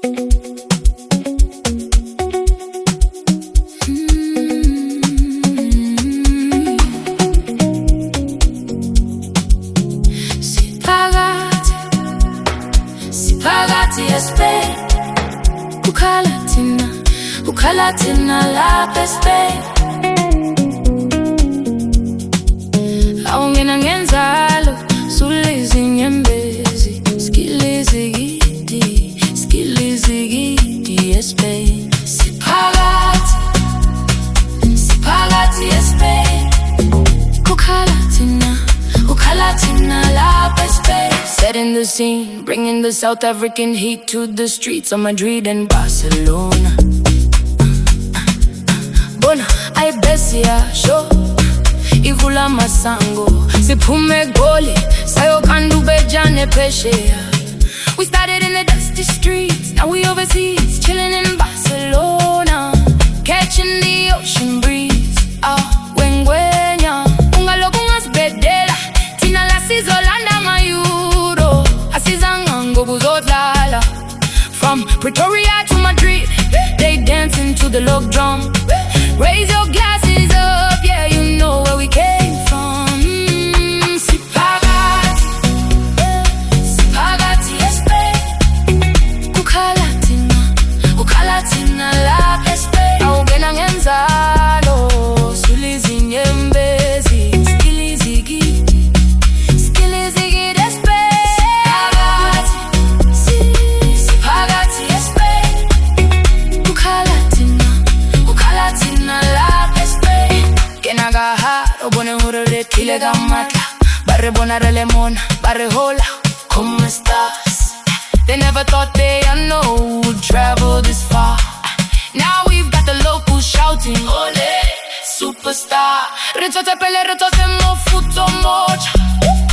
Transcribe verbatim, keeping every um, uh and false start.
Ukalatina, ukalatina la pespe. Awungena ngenzalo, sulizi nyembezi. Skilizi gidi, skilizi gidi espe. Sipagati, sipagati espe. Ukalatina, ukalatina la pespe. Setting the scene, bringing the South African heat to the streets of Madrid and Barcelona. Bona aibesia show, ivula masango, siphume goli, sayo kandu bejane peshea. We started in the dusty streets, now we overseas, chilling in Barcelona, catching the ocean breeze. Ah, wengwenya, ungaloku ngasibedela, tina la sizolanda mayu. From Pretoria to Madrid, they dancing to the log drum. Raise your glasses up, yeah, you know where we came from. mm, Sipagati, Sipagati espe. Ukalatina, ukalatina la pespe. Awungena ngenzalo, sulizi nyembezi. Skilizi gidi, skilizi gidi espe. Kile gamata, barre bonare lemon, barre hola, ¿cómo estás? They never thought they, I know, would travel this far. Now we've got the locals shouting, ole, superstar. Retote pele, retote mo futo mocha.